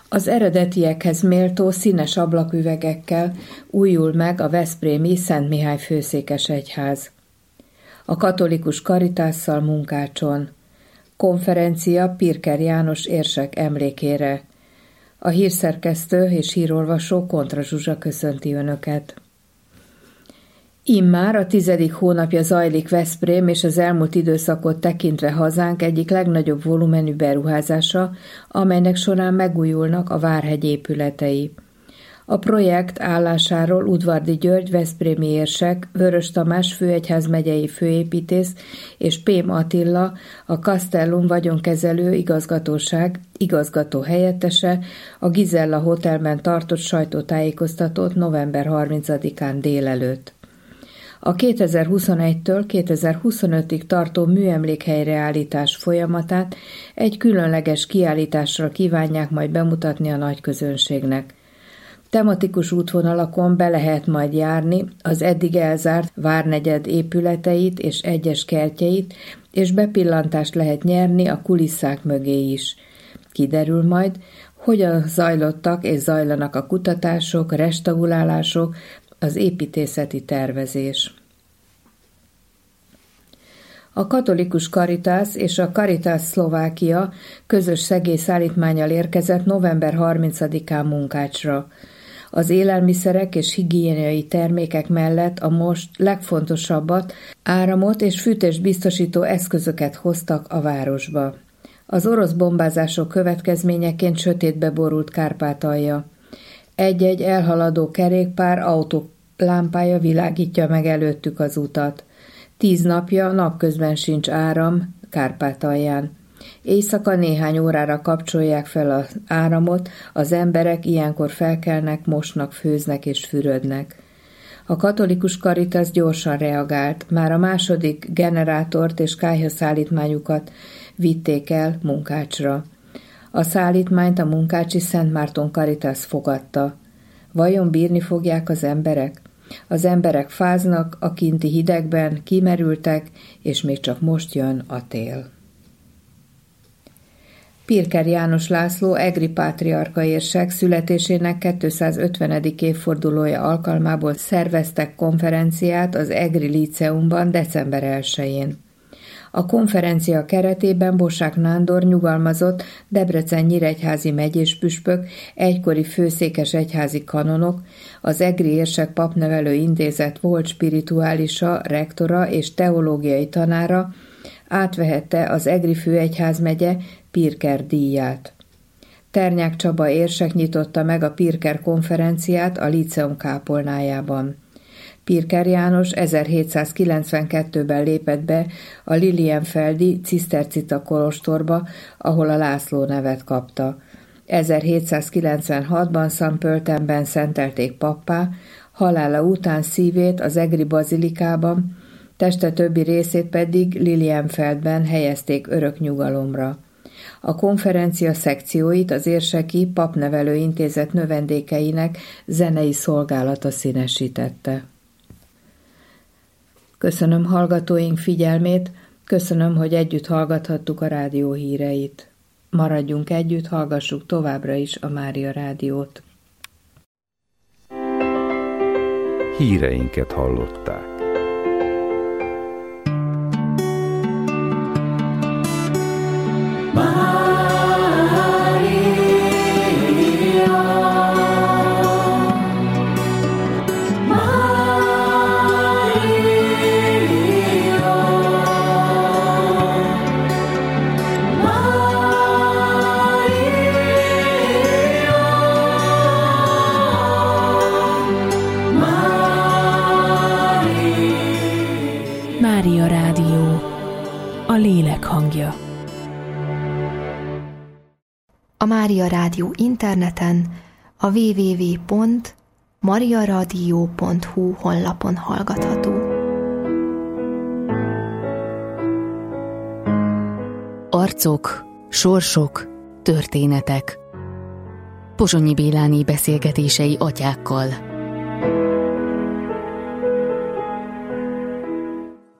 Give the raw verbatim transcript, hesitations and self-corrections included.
Az eredetiekhez méltó színes ablaküvegekkel újul meg a veszprémi Szent Mihály főszékesegyház. A katolikus Karitásszal Munkácson. Konferencia Pirker János érsek emlékére. A hírszerkesztő és hírolvasó Kontra Zsuzsa köszönti Önöket. Immár a tizedik hónapja zajlik Veszprém és az elmúlt időszakot tekintve hazánk egyik legnagyobb volumenű beruházása, amelynek során megújulnak a Várhegy épületei. A projekt állásáról Udvardi György veszprémi érsek, Vörös Tamás főegyházmegyei főépítész és Pém Attila, a Castellum vagyonkezelő igazgatóság igazgató helyettese a Gizella Hotelben tartott sajtótájékoztatót november harmincadikán délelőtt. A kétezer-huszonegytől kétezer-huszonötig tartó műemlékhelyreállítás folyamatát egy különleges kiállításra kívánják majd bemutatni a nagyközönségnek. Tematikus útvonalakon be lehet majd járni az eddig elzárt várnegyed épületeit és egyes kertjeit, és bepillantást lehet nyerni a kulisszák mögé is. Kiderül majd, hogyan zajlottak és zajlanak a kutatások, restaurálások, az építészeti tervezés. A katolikus Caritas és a Caritas Szlovákia közös segélyszállítmánnyal érkezett november harmincadikán Munkácsra. Az élelmiszerek és higiéniai termékek mellett a most legfontosabbat, áramot és fűtést biztosító eszközöket hoztak a városba. Az orosz bombázások következményeként sötétbe borult Kárpátalja. Egy-egy elhaladó kerékpár autólámpája világítja meg előttük az utat. Tíz napja napközben sincs áram Kárpátalján. Éjszaka néhány órára kapcsolják fel az áramot, az emberek ilyenkor felkelnek, mosnak, főznek és fürödnek. A katolikus Caritas gyorsan reagált, már a második generátort és kályhaszállítmányukat vitték el Munkácsra. A szállítmányt a munkácsi Szent Márton Caritas fogadta. Vajon bírni fogják az emberek? Az emberek fáznak, a kinti hidegben, kimerültek, és még csak most jön a tél. Pirker János László egri pátriárka érsek születésének kétszázötvenedik évfordulója alkalmából szerveztek konferenciát az egri líceumban december elsején. A konferencia keretében Bossák Nándor nyugalmazott Debrecen-nyíregyházi megyéspüspök, egykori főszékes egyházi kanonok, az Egri Érsek Papnevelő Intézet volt spirituálisa, rektora és teológiai tanára átvehette az Egri főegyházmegye Pirker díját. Ternyák Csaba érsek nyitotta meg a Pirker konferenciát a líceum kápolnájában. Pirker János ezerhétszázkilencvenkettőben lépett be a Lilienfeldi cisztercita kolostorba, ahol a László nevet kapta. ezerhétszázkilencvenhatban Szentpöltenben szentelték pappá, halála után szívét az egri bazilikában, teste többi részét pedig Lilienfeldben helyezték örök nyugalomra. A konferencia szekcióit az Érseki Papnevelő Intézet növendékeinek zenei szolgálata színesítette. Köszönöm hallgatóink figyelmét, köszönöm, hogy együtt hallgathattuk a rádió híreit. Maradjunk együtt, hallgassuk továbbra is a Mária Rádiót. Híreinket hallották. Mária Rádió, a lélek hangja. A Mária Rádió interneten a double-u double-u double-u pont mariaradio pont hu honlapon hallgatható. Arcok, sorsok, történetek. Pozsonyi Béláné beszélgetései atyákkal.